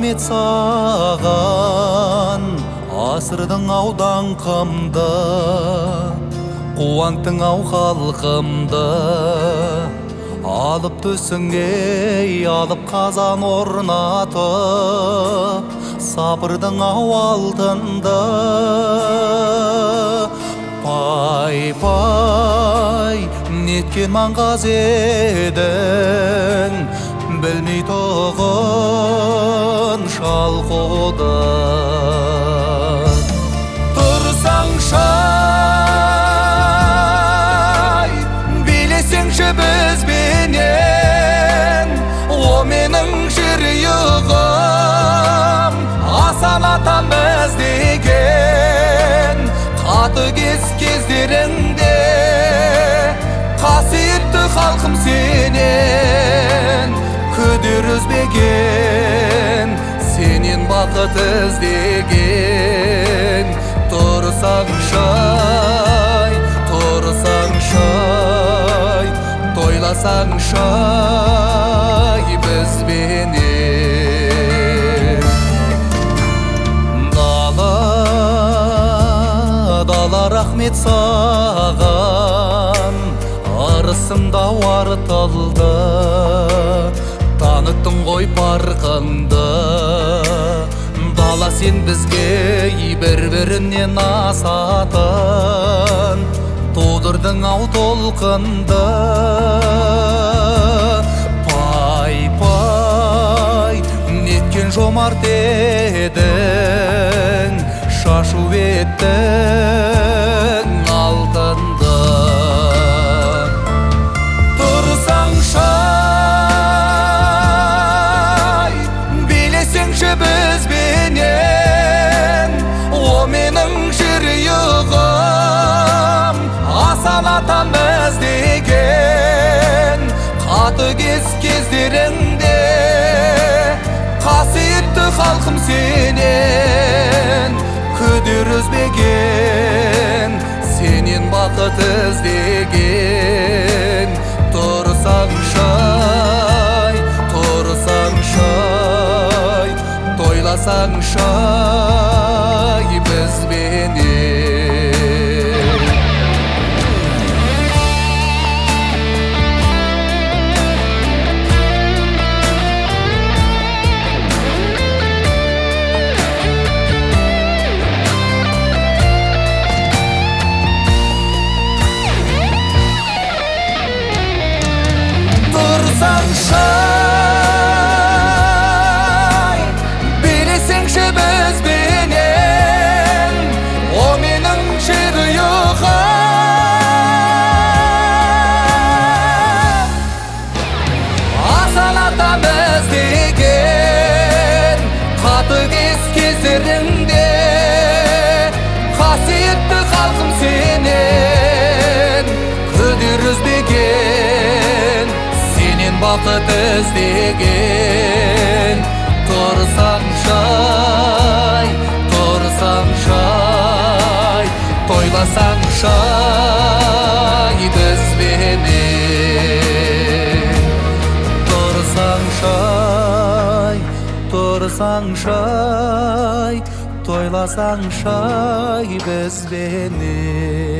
рахмет саған, асырдың ау даңқымды, қуанттың ау халқымды. Алып төсіңе алып қазан орнатып, сабырдың ау алтынды. Пай-пай, неткен маңғаз едің, білмей тұғын шалқуды. Тұрсаң шай, билесеңші бізбенен, о менің жүрегім, асан атам біз деген. Қатыгез кездеріңде қасиетті халқым сенен, күдер үзбеген, сенен бақыт іздеген. Тұрсаң шай, тұрсаң шай, тойласаң шай бізбенен. Дала рахмет саған, арысымда артылды, таныттың ғой парқыңды. Дала сен бізге бір-бірінен асатын, тудырдың ау толқынды. Пай-пай, неткен жомарт едің, шашу еттің алтынды. Тұрсаң шай, билесеңші бізбенен, о менің жүрегім, асан атам біз деген. Қатыгез кездеріңде қасиетті халқым сенен, күдер үзбеген, сенен бақыт іздеген. Тұрсаң шай, тұрсаң шай, тойласаң шай бізбенен. Тұрсаң шай, билесеңші бізбенен, о менің жүрегім, асан атам біз деген. Қатыгез кездеріңде қасиетті халқым сенен, күдер үзбеген, бақыт іздеген. Тұрсаң шай, тұрсаң шай, тойласаң шай бізбенен. Тұрсаң шай, тұрсаң шай, тойласаң шай бізбенен.